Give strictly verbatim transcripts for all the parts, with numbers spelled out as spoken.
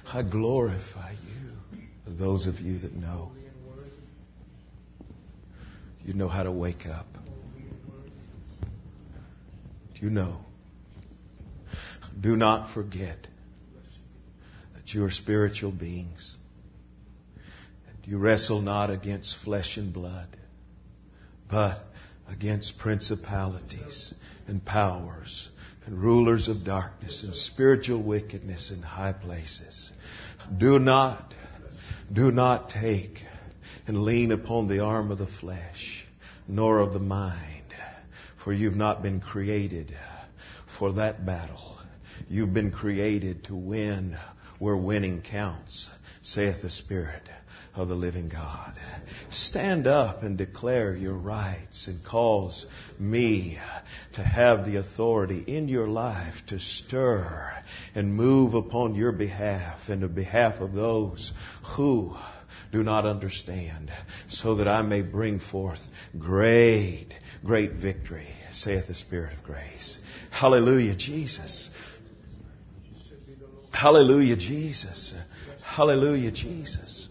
I glorify you. Those of you that know, you know how to wake up. You know. Do not forget that you are spiritual beings. And you wrestle not against flesh and blood, but against principalities and powers and rulers of darkness and spiritual wickedness in high places. Do not, do not take and lean upon the arm of the flesh, nor of the mind, for you've not been created for that battle. You've been created to win where winning counts, saith the Spirit of the living God. Stand up and declare your rights and cause me to have the authority in your life to stir and move upon your behalf and the behalf of those who do not understand, so that I may bring forth great, great victory, saith the Spirit of grace. Hallelujah, Jesus. Hallelujah, Jesus. Hallelujah, Jesus.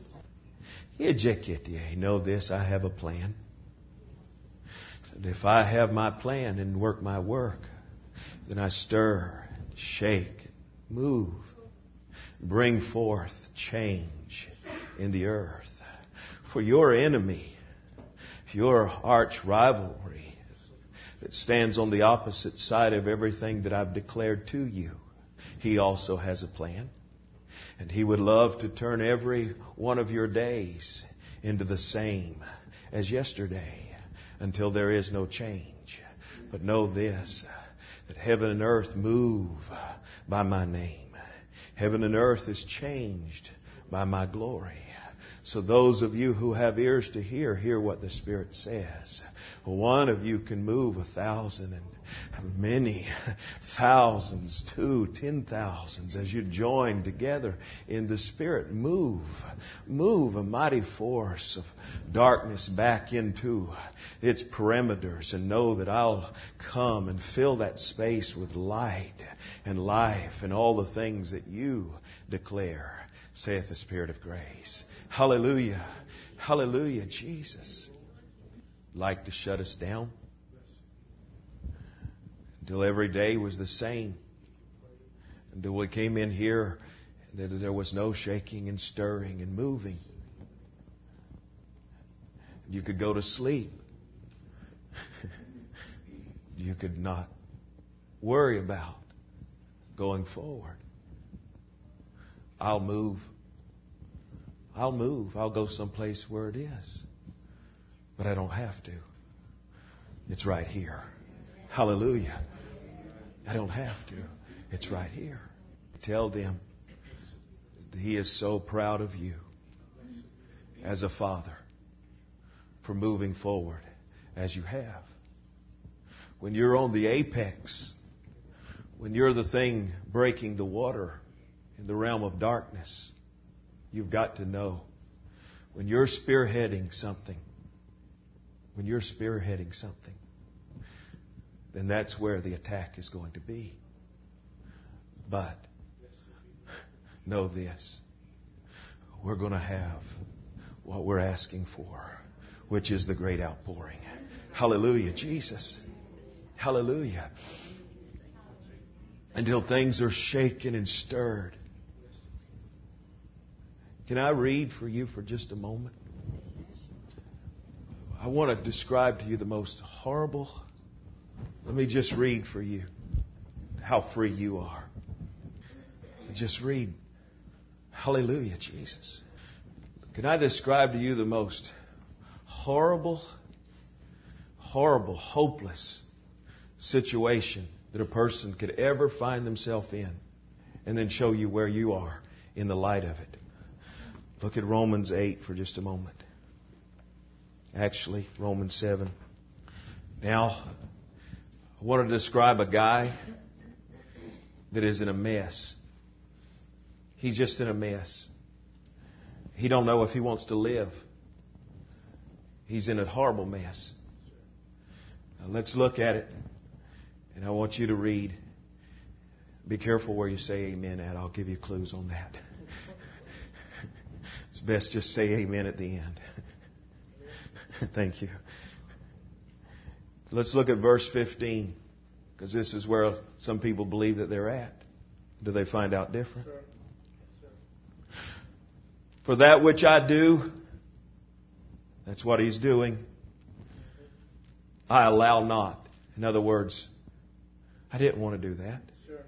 Know this, I have a plan. And if I have my plan and work my work, then I stir, shake, move, bring forth change in the earth. For your enemy, your arch rivalry that stands on the opposite side of everything that I've declared to you, he also has a plan. And he would love to turn every one of your days into the same as yesterday until there is no change. But know this, that heaven and earth move by my name. Heaven and earth is changed by my glory. So those of you who have ears to hear, hear what the Spirit says. One of you can move a thousand and many thousands, two, ten thousands, as you join together in the Spirit. Move, move a mighty force of darkness back into its perimeters, and know that I'll come and fill that space with light and life and all the things that you declare, saith the Spirit of grace. Hallelujah. Hallelujah, Jesus. Like to shut us down until every day was the same. Until we came in here, that there was no shaking and stirring and moving. You could go to sleep. You could not worry about going forward. I'll move. I'll move. I'll go someplace where it is. But I don't have to. It's right here. Hallelujah. I don't have to. It's right here. Tell them that He is so proud of you as a father for moving forward as you have. When you're on the apex, when you're the thing breaking the water in the realm of darkness, you've got to know, when you're spearheading something, when you're spearheading something, then that's where the attack is going to be. But know this, we're going to have what we're asking for, which is the great outpouring. Hallelujah, Jesus. Hallelujah. Until things are shaken and stirred. Can I read for you for just a moment? I want to describe to you the most horrible. Let me just read for you how free you are. Just read. Hallelujah, Jesus. Can I describe to you the most horrible, horrible, hopeless situation that a person could ever find themselves in, and then show you where you are in the light of it? Look at Romans eight for just a moment. Actually, Romans seven. Now, I want to describe a guy that is in a mess. He's just in a mess. He don't know if he wants to live. He's in a horrible mess. Now let's look at it. And I want you to read. Be careful where you say amen at. I'll give you clues on that. It's best just say amen at the end. Thank you. Let's look at verse fifteen, because this is where some people believe that they're at. Do they find out different? For that which I do, that's what he's doing, I allow not. In other words, I didn't want to do that.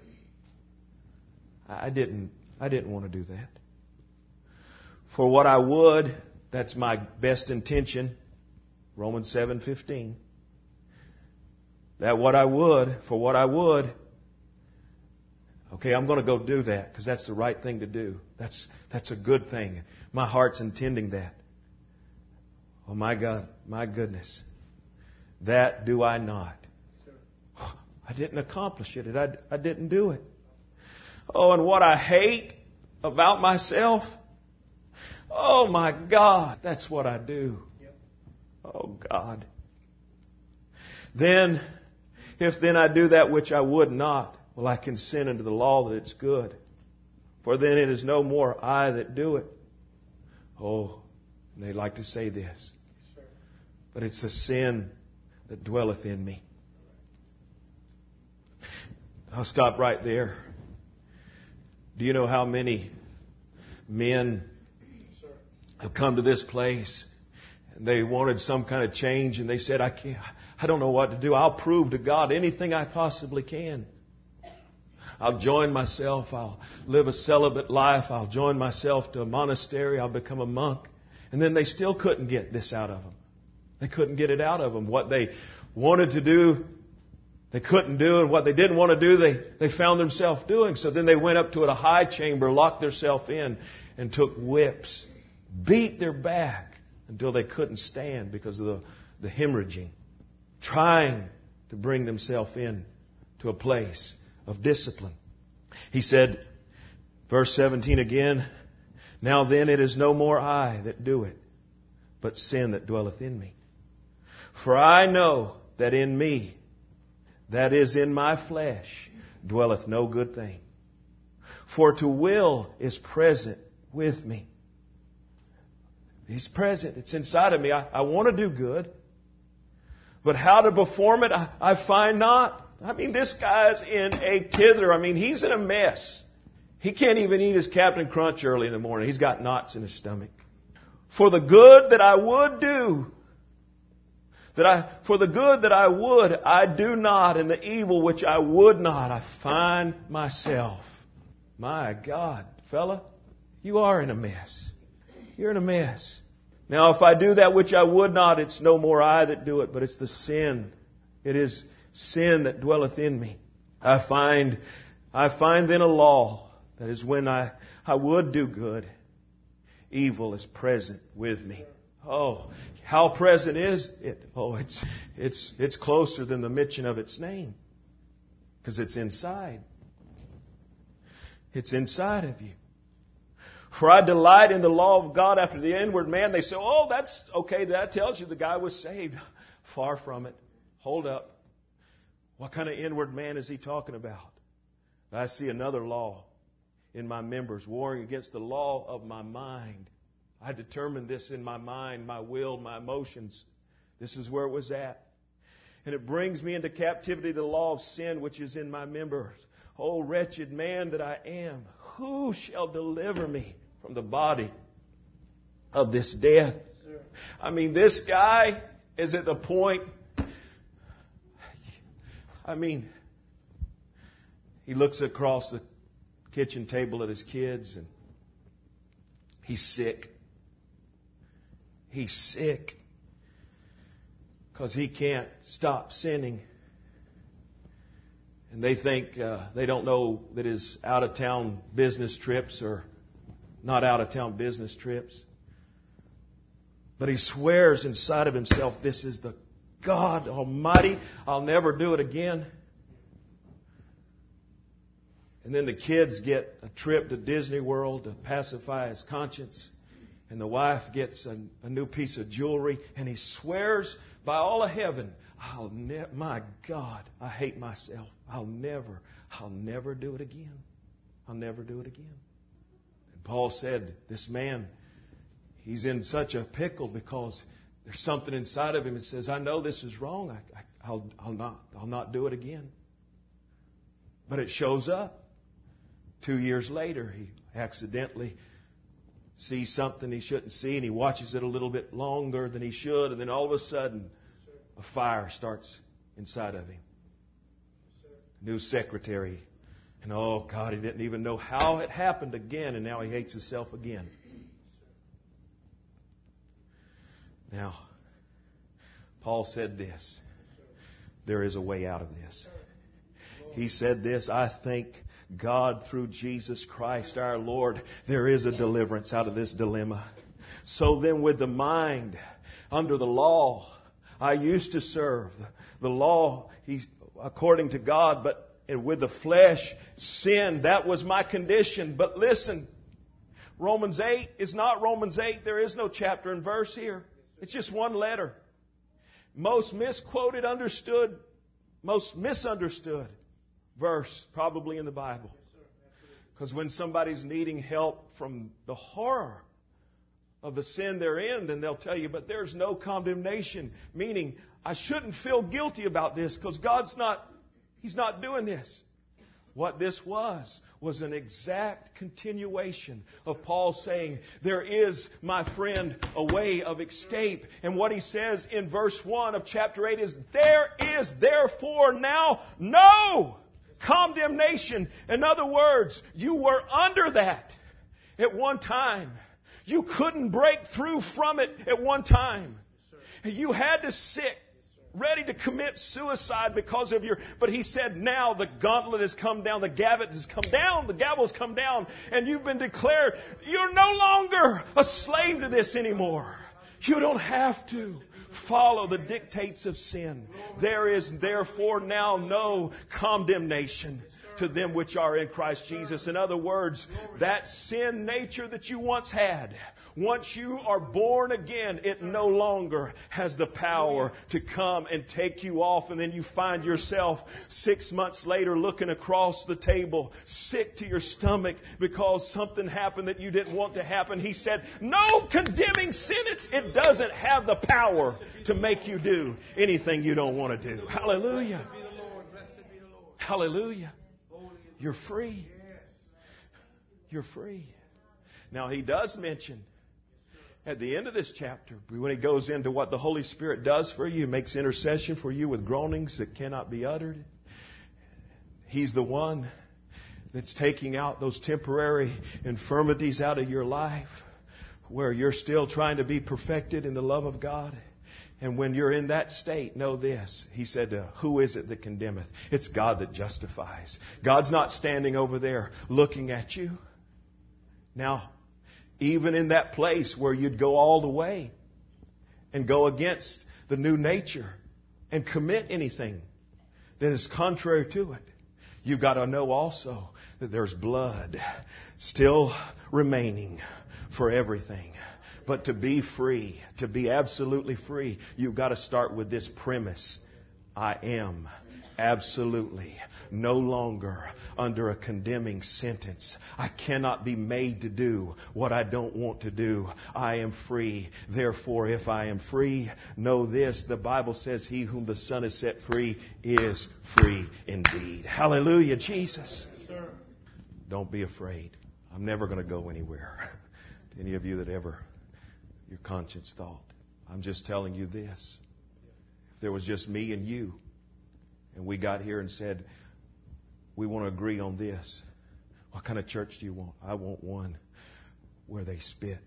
I didn't, I didn't want to do that. For what I would, that's my best intention. Romans seven fifteen. That what I would, for what I would, okay, I'm going to go do that because that's the right thing to do. That's, that's a good thing. My heart's intending that. Oh my God, my goodness. That do I not. I didn't accomplish it. I, I didn't do it. Oh, and what I hate about myself, oh my God, that's what I do. Oh God. Then, if then I do that which I would not, well, I consent unto the law that it's good. For then it is no more I that do it. Oh, and they like to say this. But it's the sin that dwelleth in me. I'll stop right there. Do you know how many men have come to this place and they wanted some kind of change and they said, I can't, I don't know what to do. I'll prove to God anything I possibly can. I'll join myself. I'll live a celibate life. I'll join myself to a monastery. I'll become a monk. And then they still couldn't get this out of them. They couldn't get it out of them. What they wanted to do, they couldn't do. And what they didn't want to do, they, they found themselves doing. So then they went up to a high chamber, locked themselves in, and took whips, beat their back until they couldn't stand because of the, the hemorrhaging, trying to bring themselves in to a place of discipline. He said, verse seventeen again, now then it is no more I that do it, but sin that dwelleth in me. For I know that in me, that is in my flesh, dwelleth no good thing. For to will is present with me. He's present. It's inside of me. I, I want to do good. But how to perform it, I, I find not. I mean, this guy's in a tither. I mean, he's in a mess. He can't even eat his Captain Crunch early in the morning. He's got knots in his stomach. For the good that I would do, that I, for the good that I would, I do not, and the evil which I would not, I find myself. My God, fella, you are in a mess. You're in a mess. Now, if I do that which I would not, it's no more I that do it, but it's the sin. It is sin that dwelleth in me. I find, I find then a law, that is when I, I would do good, evil is present with me. Oh, how present is it? Oh, it's, it's, it's closer than the mention of its name. Because it's inside. It's inside of you. For I delight in the law of God after the inward man. They say, oh, that's okay. That tells you the guy was saved. Far from it. Hold up. What kind of inward man is he talking about? I see another law in my members, warring against the law of my mind. I determined this in my mind, my will, my emotions. This is where it was at. And it brings me into captivity to the law of sin which is in my members. O wretched man that I am, who shall deliver me from the body of this death? I mean, this guy is at the point, I mean, he looks across the kitchen table at his kids and he's sick. He's sick because he can't stop sinning. And they think, uh, they don't know that his out-of-town business trips are not out-of-town business trips. But he swears inside of himself, this is the God Almighty. I'll never do it again. And then the kids get a trip to Disney World to pacify his conscience. And the wife gets a, a new piece of jewelry. And he swears by all of heaven, I'll ne- my God, I hate myself. I'll never, I'll never do it again. I'll never do it again. And Paul said, this man, he's in such a pickle because there's something inside of him that says, I know this is wrong. I, I, I'll, I'll not, I'll not do it again. But it shows up. Two years later, he accidentally sees something he shouldn't see, and he watches it a little bit longer than he should, and then all of a sudden, a fire starts inside of him. New secretary. And oh God, he didn't even know how it happened again, and now he hates himself again. Now, Paul said this. There is a way out of this. He said this, I thank God through Jesus Christ our Lord, there is a deliverance out of this dilemma. So then with the mind under the law, I used to serve the law he's, according to God, but with the flesh, sin, that was my condition. But listen, Romans eight is not Romans eight. There is no chapter and verse here. It's just one letter. Most misquoted, understood, most misunderstood verse probably in the Bible. Because when somebody's needing help from the horror of the sin they're in, then they'll tell you, but there's no condemnation. Meaning, I shouldn't feel guilty about this because God's not, He's not doing this. What this was, was an exact continuation of Paul saying, there is, my friend, a way of escape. And what he says in verse one of chapter eight is, there is therefore now no condemnation. In other words, you were under that at one time. You couldn't break through from it at one time. You had to sit ready to commit suicide because of your... But he said, now the gauntlet has come down, the gavet has come down, the gavel has come down, and you've been declared, you're no longer a slave to this anymore. You don't have to follow the dictates of sin. There is therefore now no condemnation to them which are in Christ Jesus. In other words, that sin nature that you once had, once you are born again, it no longer has the power to come and take you off. And then you find yourself six months later looking across the table, sick to your stomach because something happened that you didn't want to happen. He said, no condemning sentence. It doesn't have the power to make you do anything you don't want to do. Hallelujah. Hallelujah. You're free. You're free. Now, he does mention at the end of this chapter, when he goes into what the Holy Spirit does for you, makes intercession for you with groanings that cannot be uttered. He's the one that's taking out those temporary infirmities out of your life where you're still trying to be perfected in the love of God. And when you're in that state, know this. He said, uh, who is it that condemneth? It's God that justifies. God's not standing over there looking at you. Now, even in that place where you'd go all the way and go against the new nature and commit anything that is contrary to it, you've got to know also that there's blood still remaining for everything. But to be free, to be absolutely free, you've got to start with this premise. I am absolutely no longer under a condemning sentence. I cannot be made to do what I don't want to do. I am free. Therefore, if I am free, know this. The Bible says, he whom the Son has set free is free indeed. Hallelujah, Jesus. Yes, sir. Don't be afraid. I'm never going to go anywhere. To any of you that ever... your conscience thought. I'm just telling you this. If there was just me and you, and we got here and said, we want to agree on this. What kind of church do you want? I want one where they spit,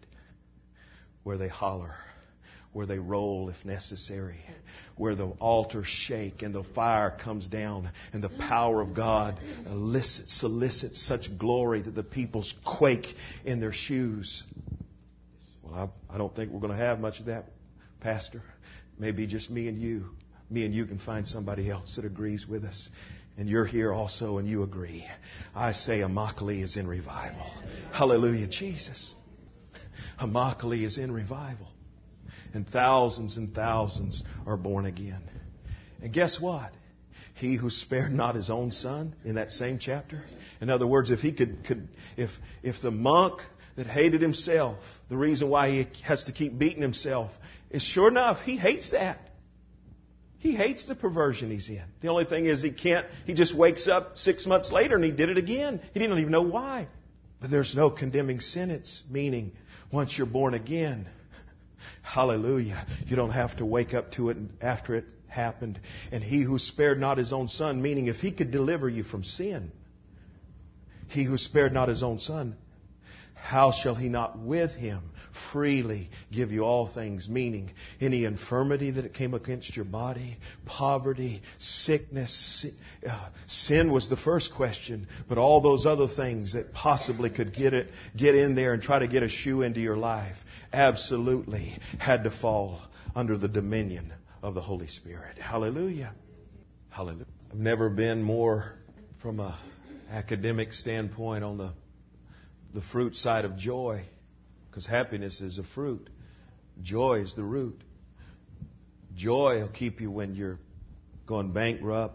where they holler, where they roll if necessary, where the altars shake and the fire comes down and the power of God elicits, solicits such glory that the people quake in their shoes. Well, I, I don't think we're going to have much of that, Pastor. Maybe just me and you. Me and you can find somebody else that agrees with us. And you're here also and you agree. I say Immokalee is in revival. Hallelujah, Jesus. Immokalee is in revival. And thousands and thousands are born again. And guess what? He who spared not his own son in that same chapter. In other words, if he could, could if if the monk that hated himself, the reason why he has to keep beating himself, is sure enough, he hates that. He hates the perversion he's in. The only thing is he can't, he just wakes up six months later and he did it again. He didn't even know why. But there's no condemning sentence, meaning once you're born again, hallelujah, you don't have to wake up to it after it happened. And he who spared not his own son, meaning if he could deliver you from sin, he who spared not his own son, how shall he not with him freely give you all things? Meaning any infirmity that came against your body, poverty, sickness, uh, sin was the first question, but all those other things that possibly could get it, get in there and try to get a shoe into your life, absolutely had to fall under the dominion of the Holy Spirit. Hallelujah. Hallelujah. I've never been more from a academic standpoint on the the fruit side of joy, because happiness is a fruit. Joy is the root. Joy will keep you when you're going bankrupt,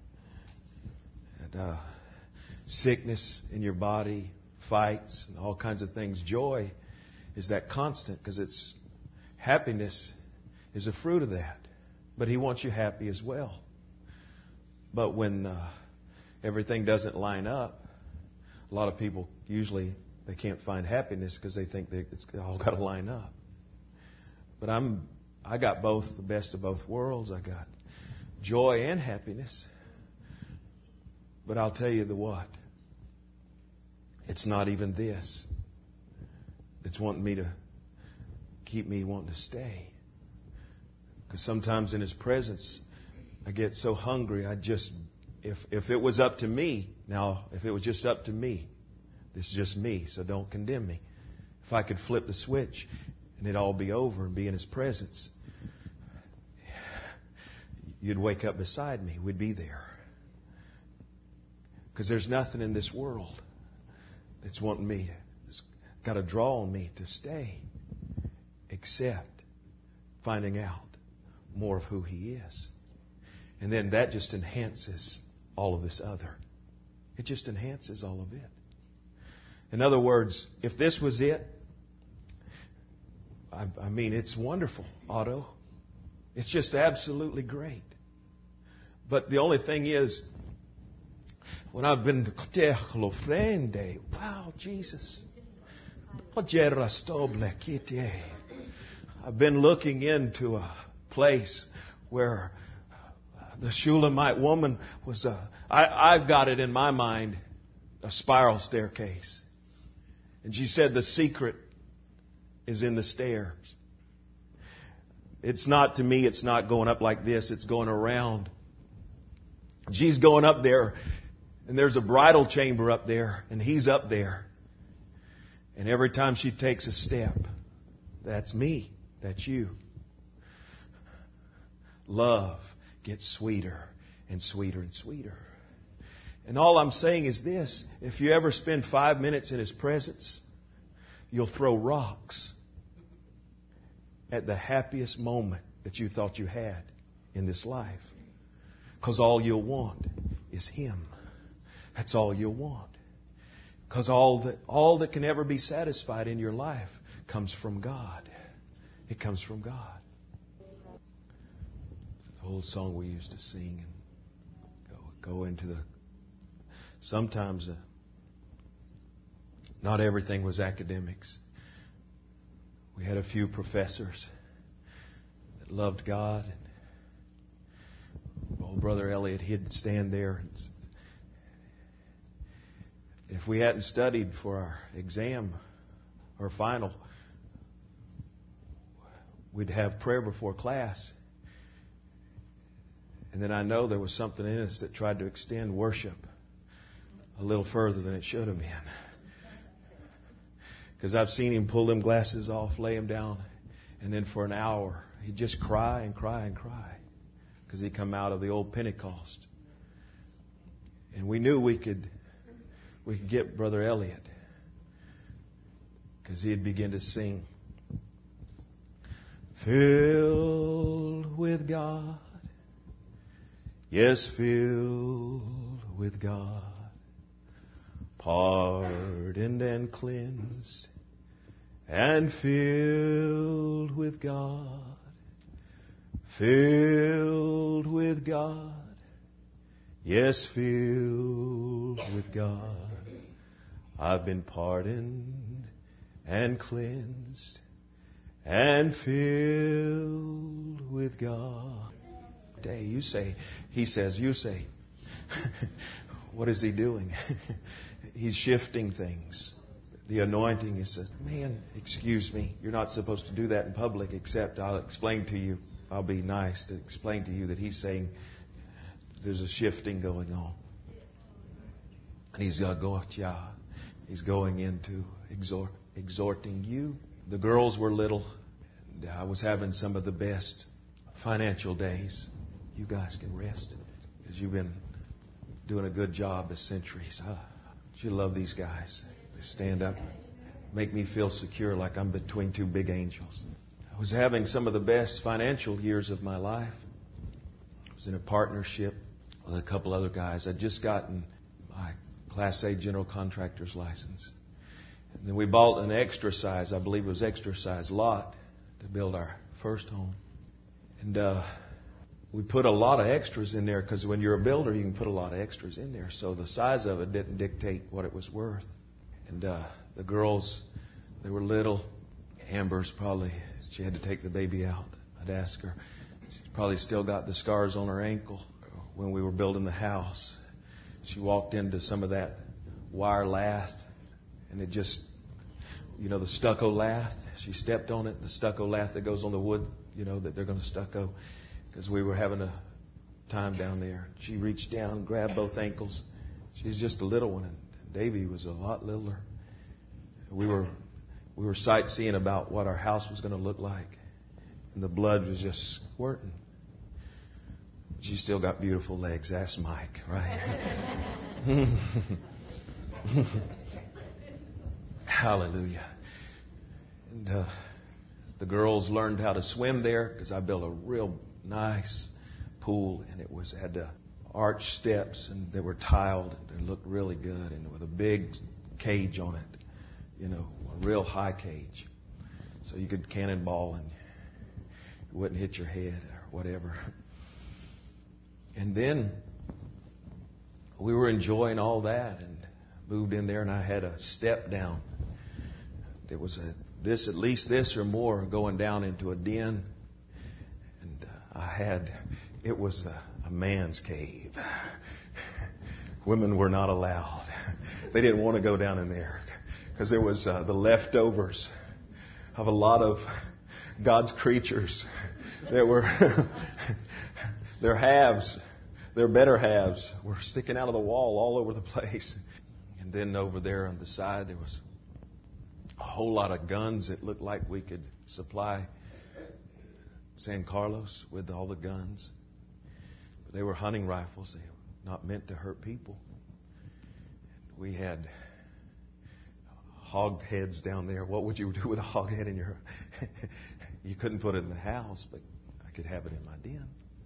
and uh, sickness in your body, fights, and all kinds of things. Joy is that constant, because it's happiness is a fruit of that. But He wants you happy as well. But when uh, everything doesn't line up, a lot of people usually they can't find happiness because they think that it's all got to line up. But I'm I got both, the best of both worlds. I got joy and happiness. But I'll tell you the what. It's not even this. It's wanting me to keep me wanting to stay. Because sometimes in His presence, I get so hungry. I just, if if it was up to me, now if it was just up to me, this is just me, so don't condemn me. If I could flip the switch and it'd all be over and be in His presence, you'd wake up beside me. We'd be there. Because there's nothing in this world that's wanting me, that's got to draw on me to stay, except finding out more of who He is. And then that just enhances all of this other. It just enhances all of it. In other words, if this was it, I, I mean, it's wonderful, Otto. It's just absolutely great. But the only thing is, when I've been to wow, Jesus. I've been looking into a place where the Shulamite woman was a, I, I've got it in my mind, a spiral staircase. And she said the secret is in the stairs. It's not, to me, it's not going up like this. It's going around. She's going up there, and there's a bridal chamber up there, and he's up there. And every time she takes a step, that's me. That's you. Love gets sweeter and sweeter and sweeter. And all I'm saying is this. If you ever spend five minutes in His presence, you'll throw rocks at the happiest moment that you thought you had in this life. Because all you'll want is Him. That's all you'll want. Because all that, all that can ever be satisfied in your life comes from God. It comes from God. It's an old song we used to sing and go, go into the... Sometimes uh, not everything was academics. We had a few professors that loved God. And old Brother Elliot, he'd stand there. And if we hadn't studied for our exam or final, we'd have prayer before class. And then I know there was something in us that tried to extend worship a little further than it should have been. Because I've seen him pull them glasses off, lay them down, and then for an hour, he'd just cry and cry and cry. Because he'd come out of the old Pentecost. And we knew we could, we could get Brother Elliot. Because he'd begin to sing. Filled with God. Yes, filled with God. Pardoned and cleansed and filled with God. Filled with God. Yes, filled with God. I've been pardoned and cleansed and filled with God. Day, you say, he says, you say, what is he doing? He's shifting things. The anointing, he says, man, excuse me, you're not supposed to do that in public, except I'll explain to you, I'll be nice to explain to you that he's saying there's a shifting going on. And he's going to go, yeah, he's going into exhort, exhorting you. The girls were little. And I was having some of the best financial days. You guys can rest because you've been doing a good job as centuries. Huh? You love these guys. They stand up, make me feel secure like I'm between two big angels. I was having some of the best financial years of my life. I was in a partnership with a couple other guys. I'd just gotten my Class A general contractor's license. And then we bought an extra size, I believe it was extra size lot to build our first home. And uh, we put a lot of extras in there because when you're a builder, you can put a lot of extras in there. So the size of it didn't dictate what it was worth. And uh, the girls, they were little. Amber's probably, she had to take the baby out. I'd ask her. She's probably still got the scars on her ankle when we were building the house. She walked into some of that wire lath, and it just, you know, the stucco lath. She stepped on it, the stucco lath that goes on the wood, you know, that they're going to stucco, because we were having a time down there. She reached down, grabbed both ankles. She's just a little one, and Davy was a lot littler. We were we were sightseeing about what our house was going to look like, and the blood was just squirting. She still got beautiful legs. Ask Mike, right? Hallelujah. And uh, the girls learned how to swim there because I built a real nice pool, and it was had uh, arch steps, and they were tiled, and they looked really good, and with a big cage on it, you know, a real high cage, so you could cannonball and it wouldn't hit your head or whatever. And then we were enjoying all that and moved in there, and I had a step down. There was a this at least this or more going down into a den, and uh, I had it was a, a man's cave. Women were not allowed. They didn't want to go down in there because there was uh, the leftovers of a lot of God's creatures that were their halves. Their better halves were sticking out of the wall all over the place. And then over there on the side, there was a whole lot of guns that looked like we could supply San Carlos with all the guns. But they were hunting rifles. They were not meant to hurt people. And we had hog heads down there. What would you do with a hog head in your... You couldn't put it in the house, but I could have it in my den.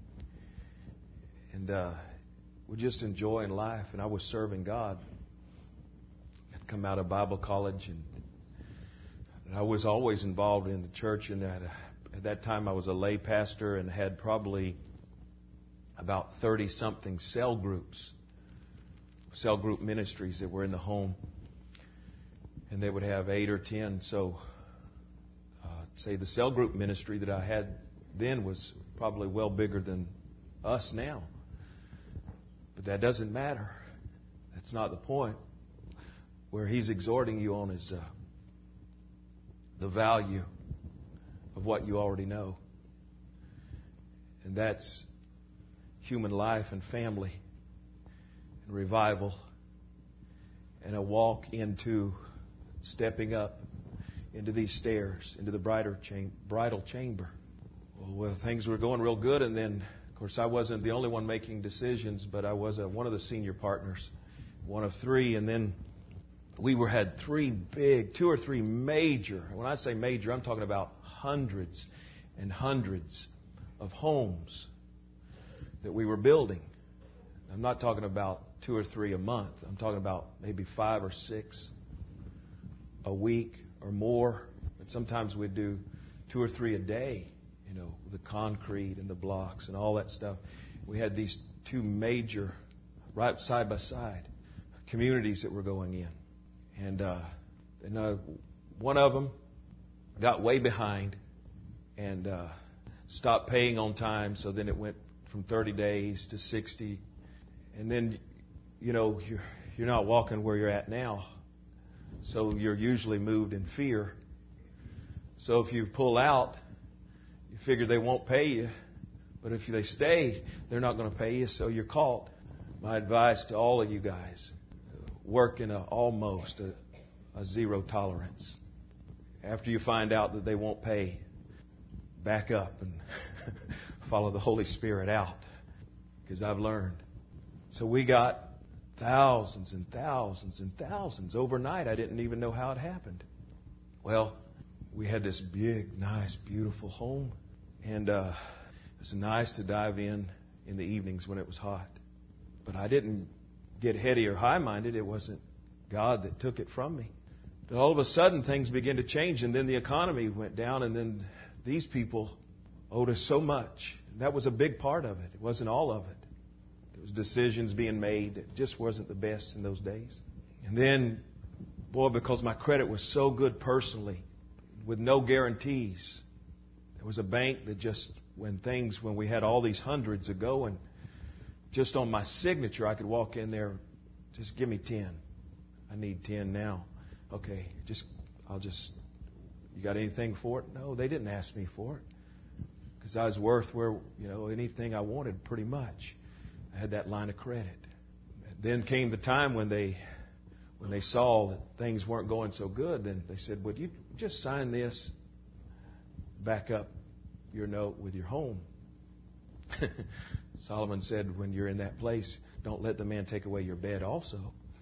And uh, we're just enjoying life. And I was serving God. I'd come out of Bible college, and, and I was always involved in the church. And that, uh, at that time, I was a lay pastor and had probably about thirty-something cell groups, cell group ministries that were in the home. And they would have eight or ten. So, uh, say the cell group ministry that I had then was probably well bigger than us now. But that doesn't matter. That's not the point. Where he's exhorting you on is uh, the value of what you already know. And that's human life and family and revival and a walk into stepping up into these stairs, into the bridal cham- bridal chamber. Well, well, things were going real good, and then of course, I wasn't the only one making decisions, but I was a, one of the senior partners, one of three. And then we were had three big, two or three major. When I say major, I'm talking about hundreds and hundreds of homes that we were building. I'm not talking about two or three a month. I'm talking about maybe five or six a week or more, But sometimes we'd do two or three a day, you know, the concrete and the blocks and all that stuff. We had these two major, right side by side, communities that were going in. And, uh, and uh, one of them got way behind and uh, stopped paying on time. So then it went from thirty days to sixty. And then, you know, you're, you're not walking where you're at now. So you're usually moved in fear. So if you pull out, you figure they won't pay you. But if they stay, they're not going to pay you, so you're caught. My advice to all of you guys, work in a almost a, a zero tolerance. After you find out that they won't pay, back up and follow the Holy Spirit out. Because I've learned. So we got thousands and thousands and thousands overnight. I didn't even know how it happened. Well, we had this big, nice, beautiful home. And uh, it was nice to dive in in the evenings when it was hot. But I didn't get heady or high-minded. It wasn't God that took it from me. But all of a sudden, things began to change. And then the economy went down. And then these people owed us so much. And that was a big part of it. It wasn't all of it. There was decisions being made that just wasn't the best in those days. And then, boy, because my credit was so good personally, with no guarantees, there was a bank that just, when things, when we had all these hundreds a going, just on my signature, I could walk in there, just give me ten. I need ten now. Okay, just, I'll just, you got anything for it? No, they didn't ask me for it. Because I was worth where, you know, anything I wanted pretty much. I had that line of credit. Then came the time when they, when they saw that things weren't going so good, then they said, would you just sign this, back up your note with your home? Solomon said, when you're in that place, don't let the man take away your bed also.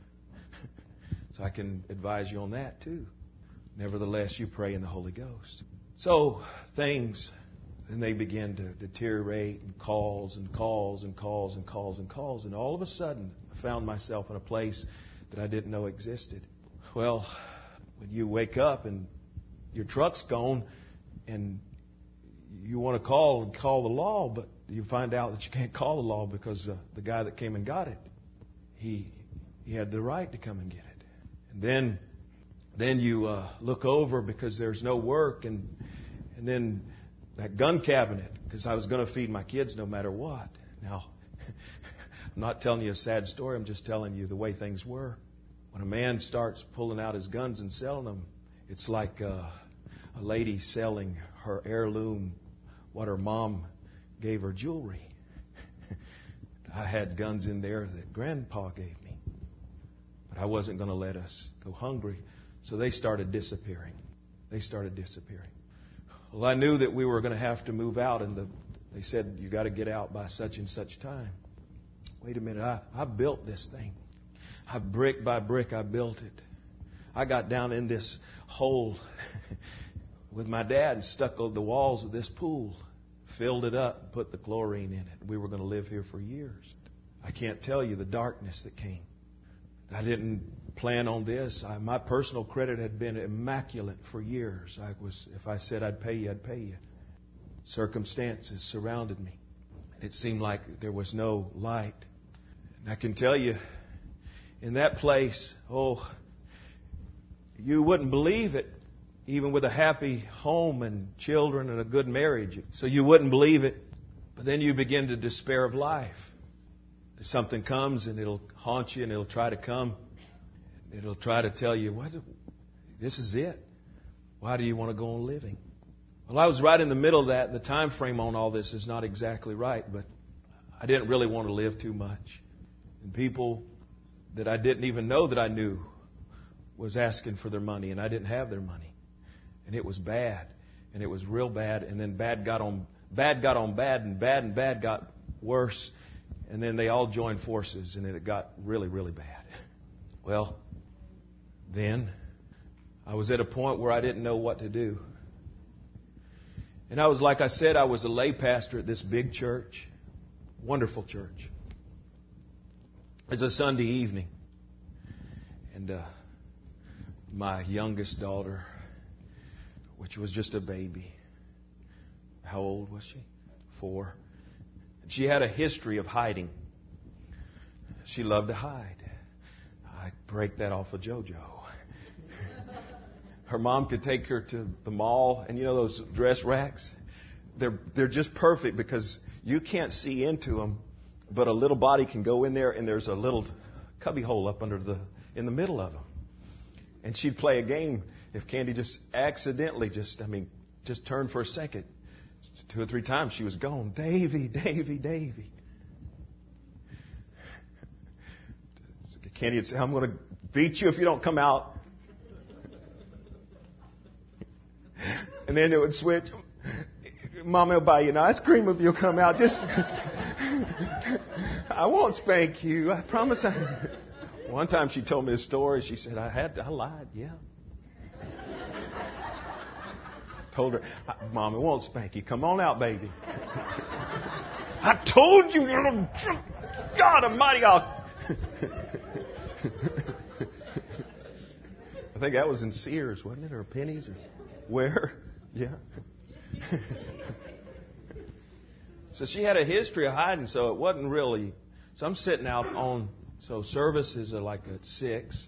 So I can advise you on that too. Nevertheless, you pray in the Holy Ghost. So things, and they begin to deteriorate, and calls and calls and calls and calls and calls. And all of a sudden, I found myself in a place that I didn't know existed. Well, when you wake up and your truck's gone and you want to call and call the law, but you find out that you can't call the law because uh, the guy that came and got it, he he had the right to come and get it. And then then you uh, look over because there's no work, and and then that gun cabinet, because I was going to feed my kids no matter what. Now, I'm not telling you a sad story. I'm just telling you the way things were. When a man starts pulling out his guns and selling them, it's like uh, a lady selling her heirloom, what her mom gave her jewelry. I had guns in there that Grandpa gave me. But I wasn't going to let us go hungry. So they started disappearing. They started disappearing. Well, I knew that we were going to have to move out, and the, they said, you got to get out by such and such time. Wait a minute, I, I built this thing. I brick by brick, I built it. I got down in this hole with my dad and stuck the walls of this pool, filled it up, and put the chlorine in it. We were going to live here for years. I can't tell you the darkness that came. I didn't plan on this. I, my personal credit had been immaculate for years. I was, if I said I'd pay you, I'd pay you. Circumstances surrounded me. It seemed like there was no light. And I can tell you, in that place, oh, you wouldn't believe it, even with a happy home and children and a good marriage. So you wouldn't believe it. But then you begin to despair of life. Something comes and it'll haunt you and it'll try to come. It'll try to tell you, what? This is it. Why do you want to go on living? Well, I was right in the middle of that. The time frame on all this is not exactly right, but I didn't really want to live too much. And people that I didn't even know that I knew was asking for their money, and I didn't have their money. And it was bad. And it was real bad. And then bad got on bad got on bad, and bad and bad got worse. And then they all joined forces, and it got really, really bad. Well, then I was at a point where I didn't know what to do. And I was, like I said, I was a lay pastor at this big church, wonderful church. It's a Sunday evening. And uh, my youngest daughter which was just a baby. How old was she? Four. She had a history of hiding. She loved to hide. I break that off of JoJo. Her mom could take her to the mall, and you know those dress racks? They're they're just perfect because you can't see into them, but a little body can go in there, and there's a little cubby hole up under the in the middle of them. And she'd play a game if Candy just accidentally just I mean just turned for a second. Two or three times she was gone. Davy, Davy, Davy. Candy would say, I'm going to beat you if you don't come out. And then it would switch. Mama will buy you an ice cream if you'll come out. Just, I won't spank you. I promise. I. One time she told me a story. She said, I had, I lied. Yeah. Told her, Mom, it won't spank you. Come on out, baby. I told you, little God Almighty, I'll. I think that was in Sears, wasn't it? Or Penny's? Or where? Yeah. So she had a history of hiding, so it wasn't really. So I'm sitting out on, so services are like at six.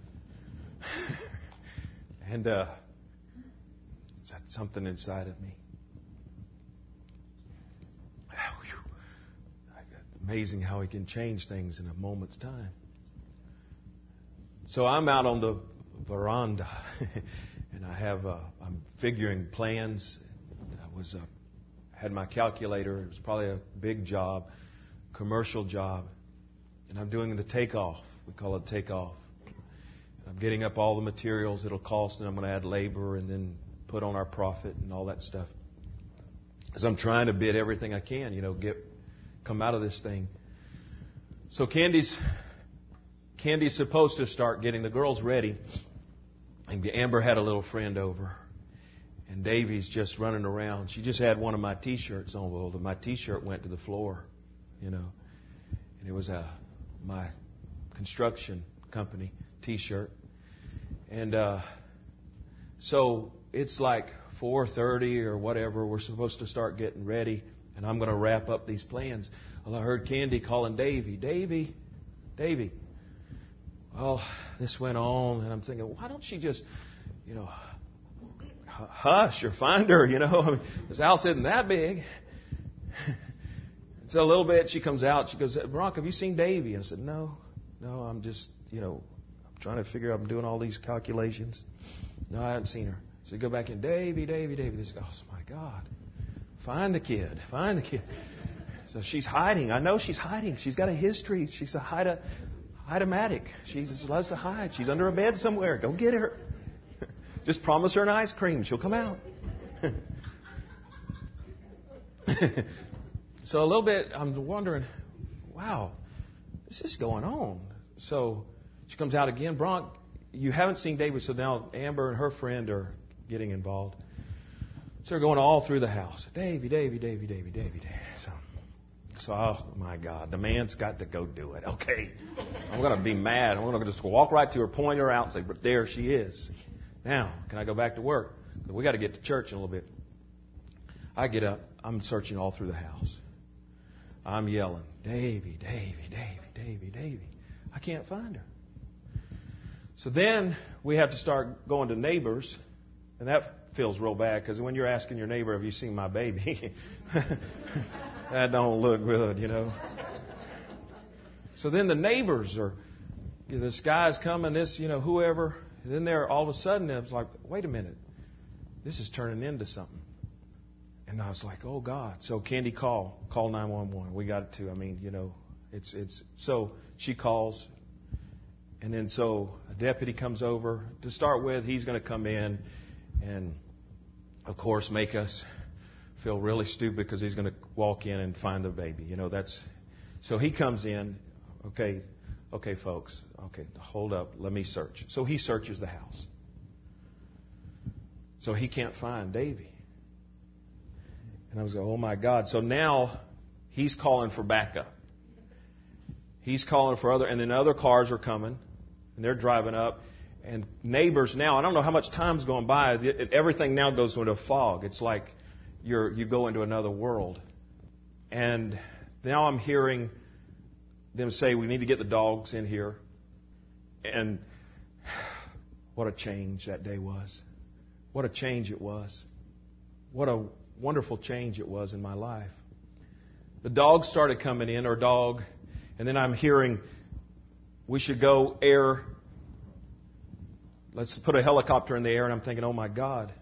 And uh, it's something inside of me. Amazing how he can change things in a moment's time. So I'm out on the veranda, and I have uh, I'm figuring plans. I was uh, had my calculator. It was probably a big job, commercial job, and I'm doing the takeoff. We call it takeoff. I'm getting up all the materials it'll cost, and I'm going to add labor, and then put on our profit and all that stuff. Because I'm trying to bid everything I can, you know, get come out of this thing. So Candy's. Candy's supposed to start getting the girls ready. And Amber had a little friend over. And Davy's just running around. She just had one of my T-shirts on. Well, my T-shirt went to the floor, you know. And it was a my construction company T-shirt. And uh, so it's like four thirty or whatever. We're supposed to start getting ready. And I'm going to wrap up these plans. Well, I heard Candy calling Davy. Davy, Davy. Well, this went on, and I'm thinking, why don't she just, you know, hush or find her, you know? I mean, this house isn't that big. So a little bit, she comes out. She goes, Bronk, have you seen Davy? And I said, no, no, I'm just, you know, I'm trying to figure out, I'm doing all these calculations. No, I haven't seen her. So you go back in, Davy, Davy, Davy. This goes, oh, my God. Find the kid. Find the kid. So she's hiding. I know she's hiding. She's got a history. She's a hide Hide-o-matic. She just loves to hide. She's under a bed somewhere. Go get her. Just promise her an ice cream. She'll come out. So a little bit, I'm wondering, wow, this is going on. So she comes out again. Bronk, you haven't seen David. So now Amber and her friend are getting involved. So they're going all through the house. Davy, Davy, Davy, Davy, Davy, Davy. So, so oh my God, the man's got to go do it. Okay, I'm going to be mad. I'm going to just walk right to her, point her out, and say, "But there she is." Now, can I go back to work? We got to get to church in a little bit. I get up. I'm searching all through the house. I'm yelling, Davy, Davy, Davy, Davy, Davy. I can't find her. So then we have to start going to neighbors, and that feels real bad because when you're asking your neighbor, have you seen my baby? That don't look good, you know. So then the neighbors are, you know, this guy's coming, this, you know, whoever. And then there, all of a sudden, it was like, wait a minute. This is turning into something. And I was like, oh, God. So Candy, call. Call nine one one. We got it too. I mean, you know, it's, it's, so she calls. And then so a deputy comes over. To start with, he's going to come in and, of course, make us feel really stupid because he's going to walk in and find the baby. You know, that's, so he comes in. Okay, okay, folks. Okay, hold up. Let me search. So he searches the house. So he can't find Davy. And I was like, oh, my God. So now he's calling for backup. He's calling for other, and then other cars are coming, and they're driving up. And neighbors now, I don't know how much time's gone by, everything now goes into a fog. It's like you're, you go into another world. And now I'm hearing them say, we need to get the dogs in here. And what a change that day was. What a change it was. What a wonderful change it was in my life. The dogs started coming in, or dog, and then I'm hearing, we should go air. Let's put a helicopter in the air, and I'm thinking, oh my God.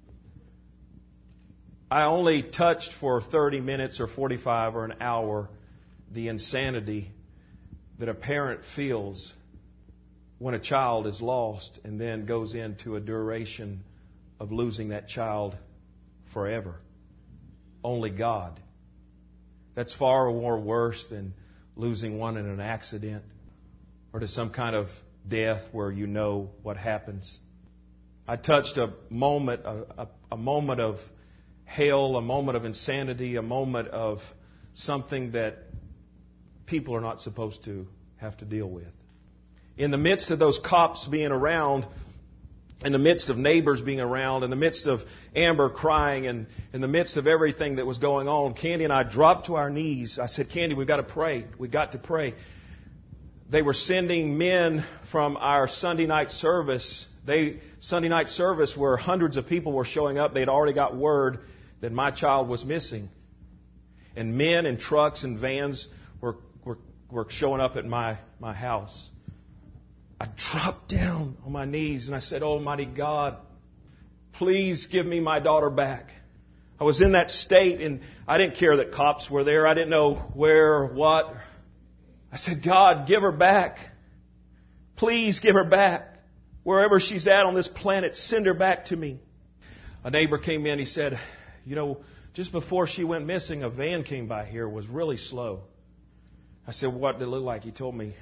I only touched for thirty minutes or forty-five or an hour the insanity that a parent feels when a child is lost and then goes into a duration of losing that child forever. Only God. That's far more worse than losing one in an accident or to some kind of death where you know what happens. I touched a moment, a, a, a moment of hell, a moment of insanity, a moment of something that people are not supposed to have to deal with. In the midst of those cops being around, in the midst of neighbors being around, in the midst of Amber crying, and in the midst of everything that was going on, Candy and I dropped to our knees. I said, Candy, we've got to pray. We've got to pray. They were sending men from our Sunday night service. They Sunday night service where hundreds of people were showing up. They'd already got word that my child was missing. And men and trucks and vans were were, were showing up at my, my house. I dropped down on my knees and I said, Almighty God, please give me my daughter back. I was in that state and I didn't care that cops were there. I didn't know where or what. I said, God, give her back. Please give her back. Wherever she's at on this planet, send her back to me. A neighbor came in. He said, you know, just before she went missing, a van came by here. It was really slow. I said, what did it look like? He told me.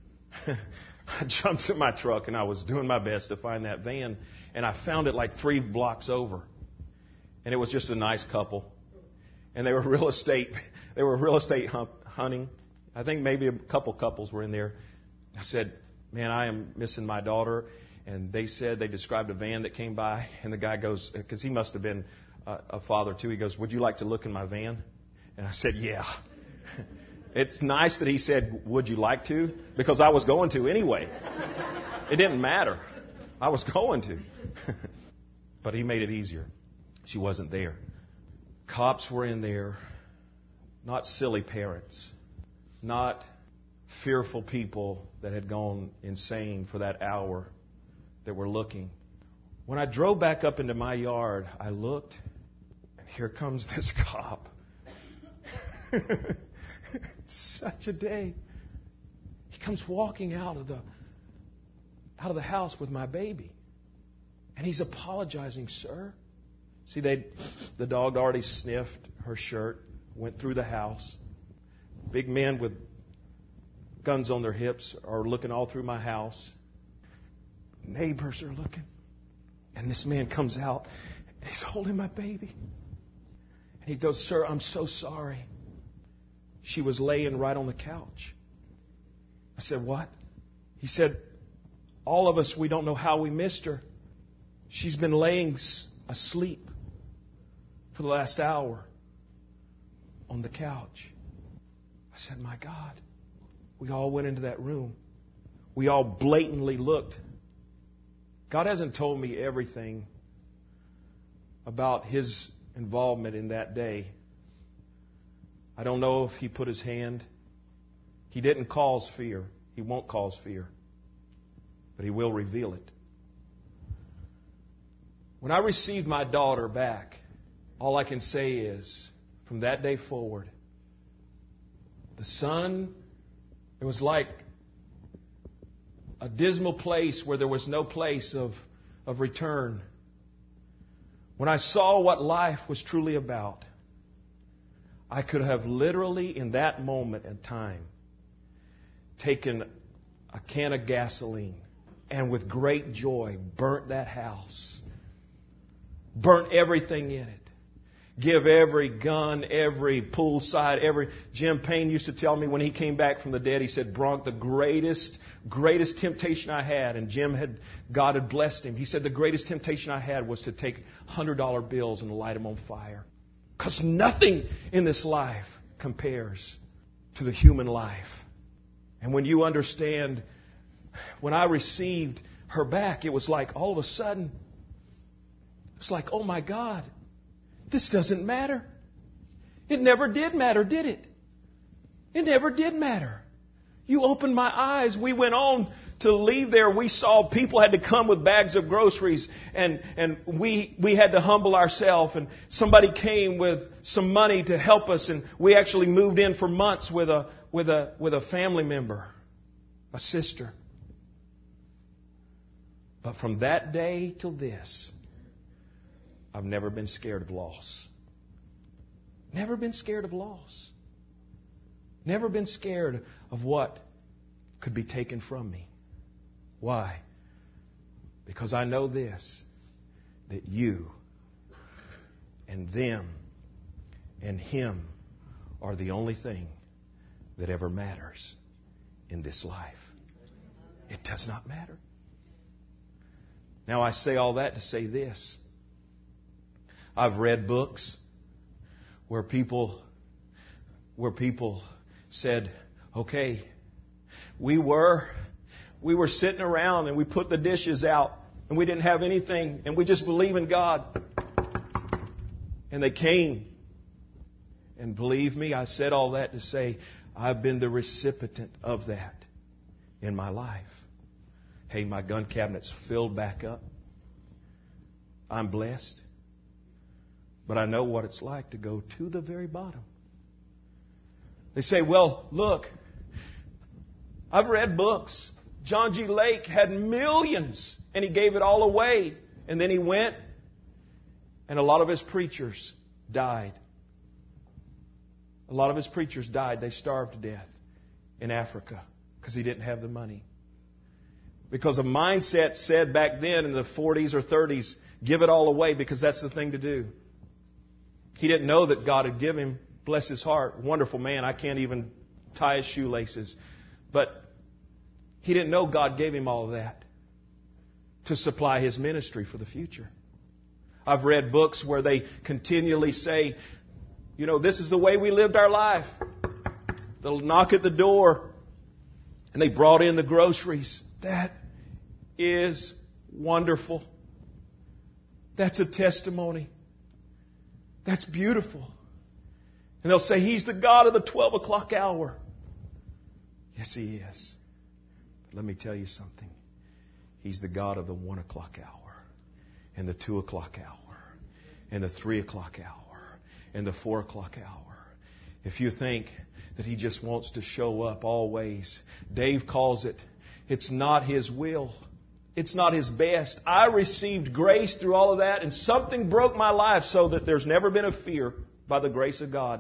I jumped in my truck and I was doing my best to find that van. And I found it like three blocks over. And it was just a nice couple. And they were real estate. They were real estate hunting. I think maybe a couple couples were in there. I said, man, I am missing my daughter. And they said, they described a van that came by. And the guy goes, because he must have been a, a father too. He goes, would you like to look in my van? And I said, yeah. It's nice that he said, would you like to? Because I was going to anyway. It didn't matter. I was going to. But he made it easier. She wasn't there. Cops were in there. Not silly parents. Not fearful people that had gone insane for that hour that were looking. When I drove back up into my yard, I looked, and here comes this cop. Such a day. He comes walking out of the out of the house with my baby. And he's apologizing, sir. See, they the dog already sniffed her shirt, went through the house. Big men with guns on their hips are looking all through my house. Neighbors are looking. And this man comes out and he's holding my baby. And he goes, sir, I'm so sorry. She was laying right on the couch. I said, what? He said, all of us, we don't know how we missed her. She's been laying asleep for the last hour on the couch. I said, my God. We all went into that room. We all blatantly looked. God hasn't told me everything about His involvement in that day. I don't know if He put His hand. He didn't cause fear. He won't cause fear. But He will reveal it. When I received my daughter back, all I can say is, from that day forward, the sun, it was like a dismal place where there was no place of, of return. When I saw what life was truly about, I could have literally, in that moment in time, taken a can of gasoline and with great joy burnt that house. Burnt everything in it. give every gun, every poolside, every... Jim Payne used to tell me when he came back from the dead, he said, Bronk, the greatest, greatest temptation I had, and Jim had, God had blessed him. He said, the greatest temptation I had was to take one hundred dollar bills and light them on fire. Because nothing in this life compares to the human life. And when you understand, when I received her back, it was like all of a sudden, it's like, oh my God, this doesn't matter. It never did matter, did it? It never did matter. You opened my eyes. We went on to leave there. We saw people had to come with bags of groceries, and, and we, we had to humble ourselves, and somebody came with some money to help us, and we actually moved in for months with a, with a, with a family member, a sister. But from that day till this, I've never been scared of loss. Never been scared of loss. Never been scared of what could be taken from me. Why? Because I know this, that you and them and Him are the only thing that ever matters in this life. It does not matter. Now I say all that to say this. I've read books where people where people said, okay, we were we were sitting around and we put the dishes out and we didn't have anything and we just believe in God. And they came. And believe me, I said all that to say I've been the recipient of that in my life. Hey, my gun cabinet's filled back up. I'm blessed. But I know what it's like to go to the very bottom. They say, well, look, I've read books. John G. Lake had millions and he gave it all away. And then he went and a lot of his preachers died. A lot of his preachers died. They starved to death in Africa because he didn't have the money. Because a mindset said back then in the forties or thirties, give it all away because that's the thing to do. He didn't know that God had given him, bless his heart, wonderful man. I can't even tie his shoelaces. But he didn't know God gave him all of that to supply his ministry for the future. I've read books where they continually say, you know, this is the way we lived our life. They'll knock at the door and they brought in the groceries. That is wonderful. That's a testimony. That's beautiful. And they'll say, He's the God of the twelve o'clock hour. Yes, He is. But let me tell you something. He's the God of the one o'clock hour, and the two o'clock hour, and the three o'clock hour, and the four o'clock hour. If you think that He just wants to show up always, Dave calls it, it's not His will. It's not His best. I received grace through all of that, and something broke my life so that there's never been a fear by the grace of God.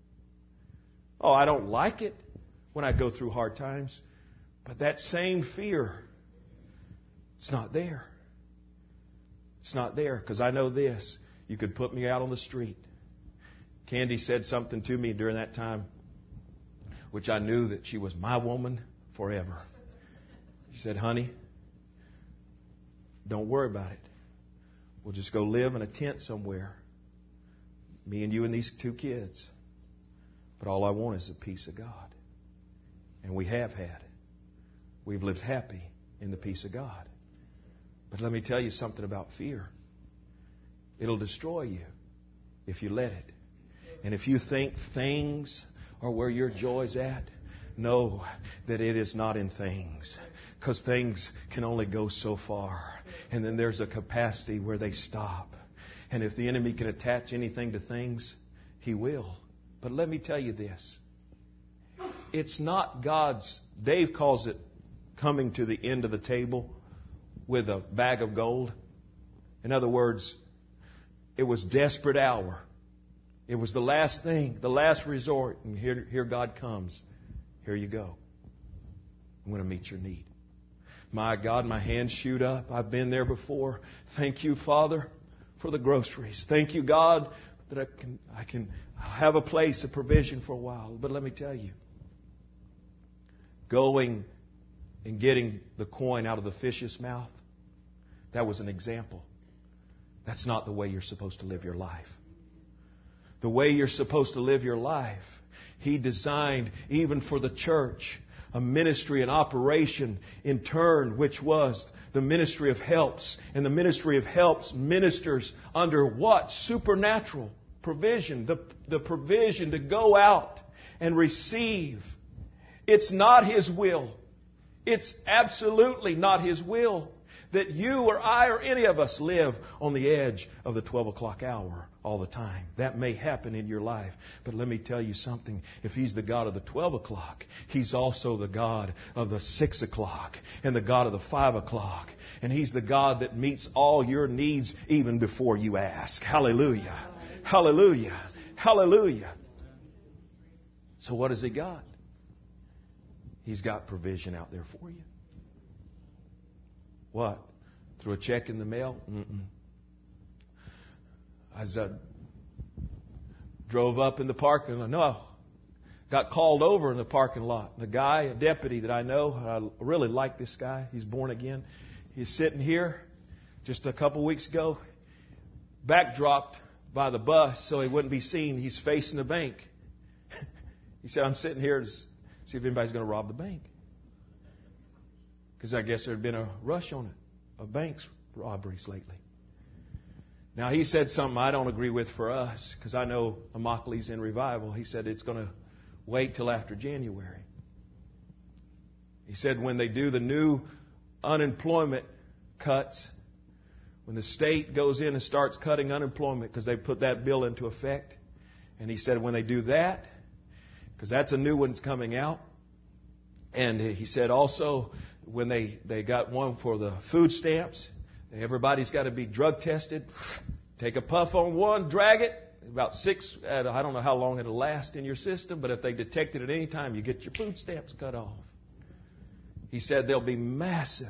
Oh, I don't like it when I go through hard times, but that same fear, it's not there. It's not there because I know this. You could put me out on the street. Candy said something to me during that time, which I knew that she was my woman forever. She said, honey, don't worry about it. We'll just go live in a tent somewhere. Me and you and these two kids. But all I want is the peace of God. And we have had it. We've lived happy in the peace of God. But let me tell you something about fear. It'll destroy you if you let it. And if you think things are where your joy's at, know that it is not in things. Because things can only go so far. And then there's a capacity where they stop. And if the enemy can attach anything to things, he will. But let me tell you this. It's not God's, Dave calls it coming to the end of the table with a bag of gold. In other words, it was desperate hour. It was the last thing, the last resort. And here, here God comes. Here you go. I'm going to meet your need. My God, my hands shoot up. I've been there before. Thank you, Father, for the groceries. Thank you, God, that I can, I can have a place of provision for a while. But let me tell you, going and getting the coin out of the fish's mouth, that was an example. That's not the way you're supposed to live your life. The way you're supposed to live your life, He designed even for the church a ministry, an operation in turn, which was the ministry of helps. And the ministry of helps ministers under what? Supernatural provision. The, the provision to go out and receive. It's not His will. It's absolutely not His will that you or I or any of us live on the edge of the twelve o'clock hour all the time. That may happen in your life. But let me tell you something. If He's the God of the twelve o'clock, He's also the God of the six o'clock and the God of the five o'clock. And He's the God that meets all your needs even before you ask. Hallelujah. Hallelujah. Hallelujah. So what has He got? He's got provision out there for you. What? Through a check in the mail? Mm-mm. I was, uh, drove up in the parking lot. No, got called over in the parking lot. The guy, a deputy that I know, I really like this guy. He's born again. He's sitting here just a couple weeks ago, backdropped by the bus so he wouldn't be seen. He's facing the bank. He said, I'm sitting here to see if anybody's going to rob the bank. Because I guess there had been a rush on it of banks robberies lately. Now, he said something I don't agree with for us, because I know Immokalee's in revival. He said it's going to wait till after January. He said when they do the new unemployment cuts, when the state goes in and starts cutting unemployment, because they put that bill into effect, and he said when they do that, because that's a new one's coming out, and he said also when they, they got one for the food stamps, everybody's got to be drug tested. Take a puff on one, drag it. About six, I don't know how long it'll last in your system, but if they detect it at any time, you get your food stamps cut off. He said there'll be massive,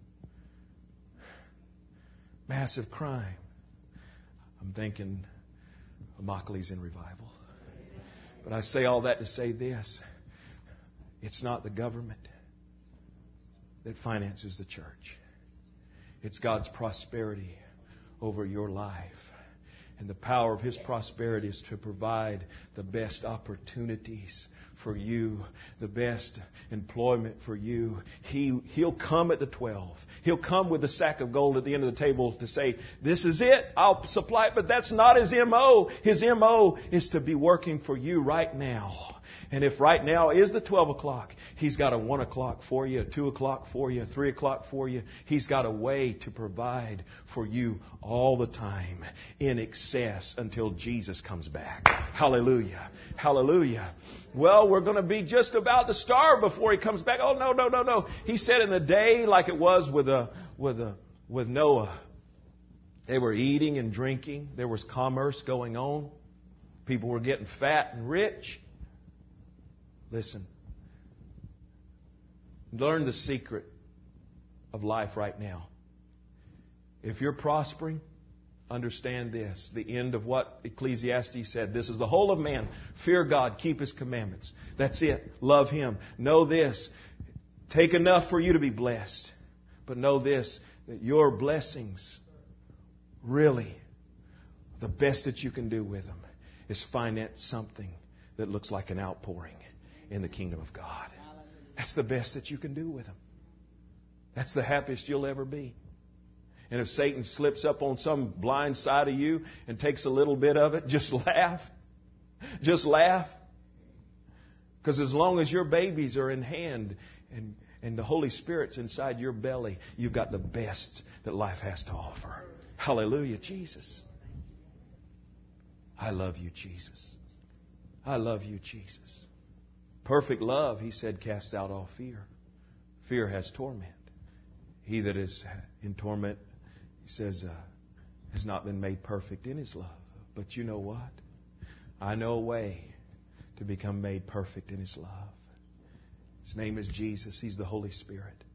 massive crime. I'm thinking Immokalee's in revival. But I say all that to say this. It's not the government that finances the church. It's God's prosperity over your life. And the power of His prosperity is to provide the best opportunities for you, the best employment for you. He, he'll come at the twelve. He'll come with a sack of gold at the end of the table to say, this is it, I'll supply it. But that's not His M O. His M O is to be working for you right now. And if right now is the twelve o'clock, He's got a one o'clock for you, a two o'clock for you, a three o'clock for you. He's got a way to provide for you all the time in excess until Jesus comes back. Hallelujah. Hallelujah. Well, we're going to be just about to starve before He comes back. Oh, no, no, no, no. He said in the day like it was with, a, with, a, with Noah. They were eating and drinking. There was commerce going on. People were getting fat and rich. Listen. Learn the secret of life right now. If you're prospering, understand this. The end of what Ecclesiastes said. This is the whole of man. Fear God. Keep His commandments. That's it. Love Him. Know this. Take enough for you to be blessed. But know this. That your blessings, really, the best that you can do with them is finance something that looks like an outpouring in the kingdom of God. That's the best that you can do with them. That's the happiest you'll ever be. And if Satan slips up on some blind side of you and takes a little bit of it, just laugh. Just laugh. Because as long as your babies are in hand and, and the Holy Spirit's inside your belly, you've got the best that life has to offer. Hallelujah, Jesus. I love you, Jesus. I love you, Jesus. Perfect love, He said, casts out all fear. Fear has torment. He that is in torment, He says, uh, has not been made perfect in his love. But you know what? I know a way to become made perfect in His love. His name is Jesus. He's the Holy Spirit.